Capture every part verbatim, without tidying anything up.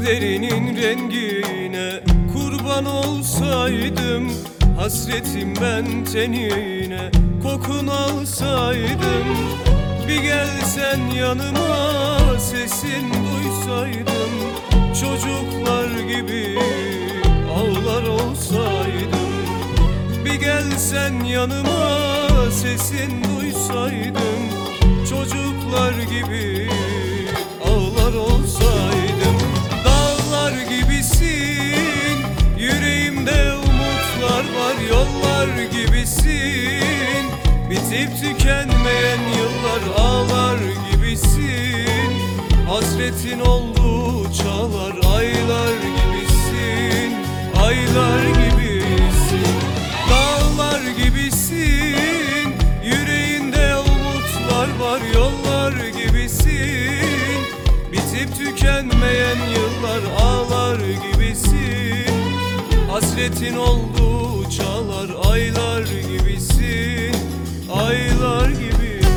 Gözlerinin rengine kurban olsaydım, hasretim ben tenine kokun alsaydım. Bir gelsen yanıma, sesin duysaydım, çocuklar gibi ağlar olsaydım. Bir gelsen yanıma, sesin duysaydım, çocuklar gibi ağlar olsaydım. Dağlar gibisin, yüreğimde umutlar var, yollar gibisin, bitip tükenmeyen yıllar. Ağlar gibisin, hasretin oldu çağlar, aylar gibisin, aylar gibisin. Dağlar gibisin, yüreğinde umutlar var, yollar gibisin, bitip tükenmeyen yıllar. Ağlar gibisin, hasretin oldu çağlar, aylar gibisin, aylar gibisin.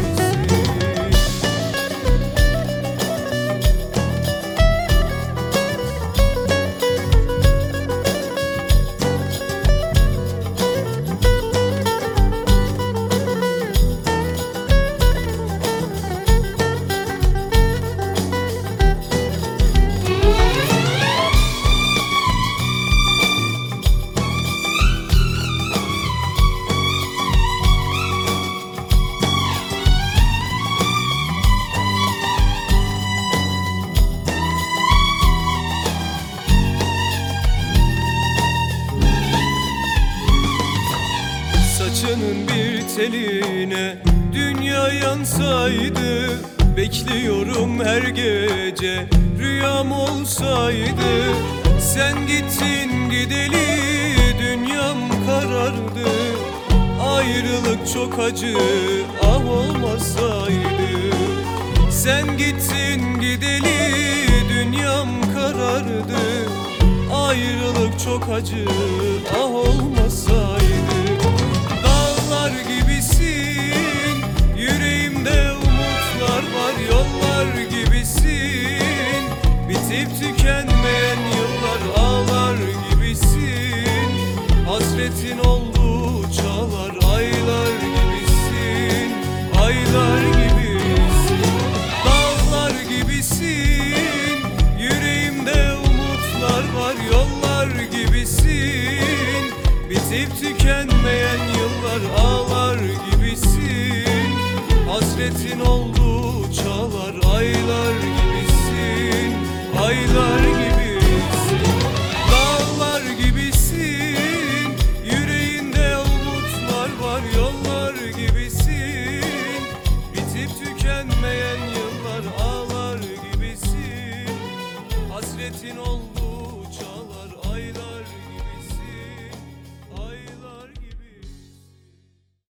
Saçının bir teline dünya yansaydı, bekliyorum her gece rüyam olsaydı. Sen gittin gideli dünyam karardı, ayrılık çok acı, ah olmasaydı. Sen gittin gideli dünyam karardı, ayrılık çok acı, ah olmasaydı.